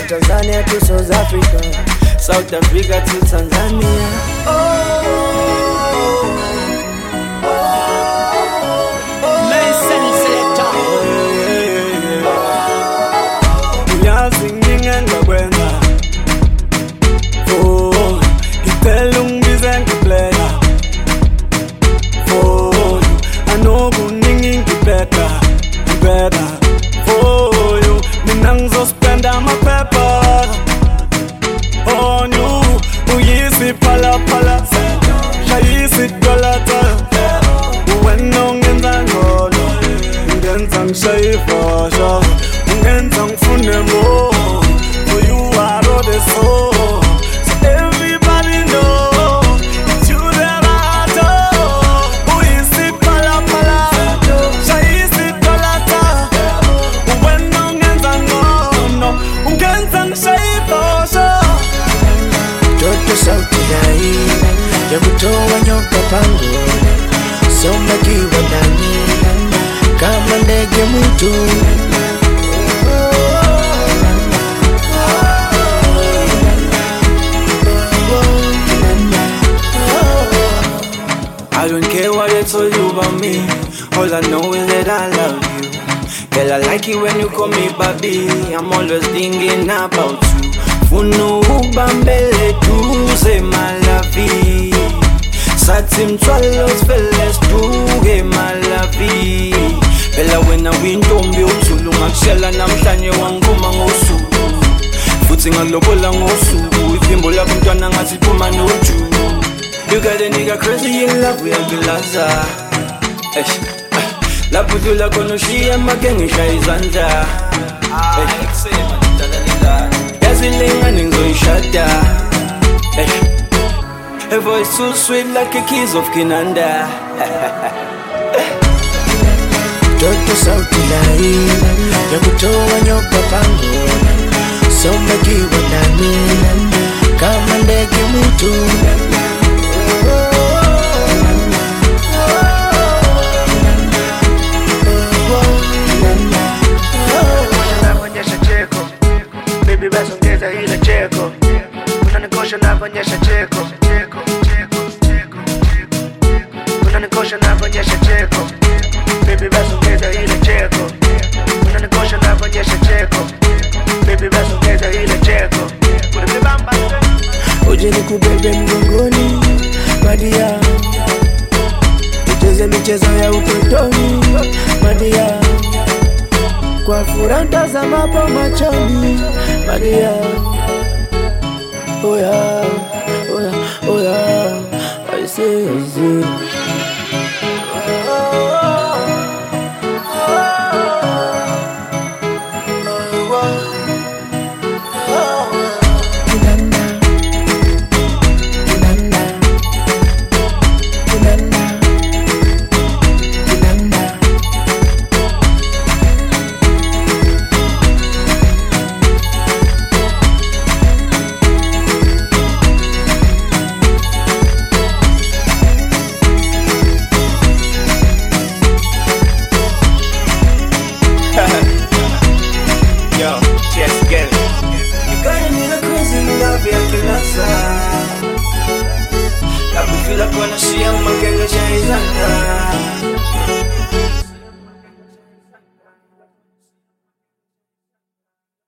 Tanzania to South Africa, South Africa to Tanzania. Pala pala, shayisi dolata. When no ngenza ngolo, ngenza ngishayifasha, ngenza ngifune more. For you are all the soul, so everybody know it's you that I adore. Who is it? Pala pala, shayisi dolata. When no ngenza ngolo, ngenza ngishayifasha. Toto sauti dai ya kutoa nyoka pango, soma kiwa ndani kama ndege mwitu. I don't care what they told you about me, all I know is that I love you. Girl, I like it when you call me baby, I'm always thinking about you. Funu ubambele tuze malavi, Sati mtwalo speles tuge malavi. Pela wena windombi utulu, Makshela na mhlanye wangoma ngosuku, futhi ngalobola ngosuku, ivimbo labo mntwana ngathi phuma noju. You got a nigga crazy in love with Bilaza. La putula konoshia magengisha izanda. Yazilinga ningoishada. Her voice so sweet like a kiss of Kinanda. Toto sauti lai ya kutoa nyoka pango, soma kiwa ndani kama ndege mwitu. Baby basi ongeza ile cheko, unanikosha navonyesha cheko, unanikosha navonyesha cheko. Baby basi ongeza ile cheko, unanikosha navonyesha cheko. Baby basi ongeza ile cheko. Uje nikubebe mgongoni madia, tucheze michezo ya utotoni madia, kwa furaha ntazamapo machoni madia. Oh yeah, oh yeah, oh yeah, I see. Yo, just get it. You got a nigga crazy in love with Bilaza. La putula konoshia magengisha izanda.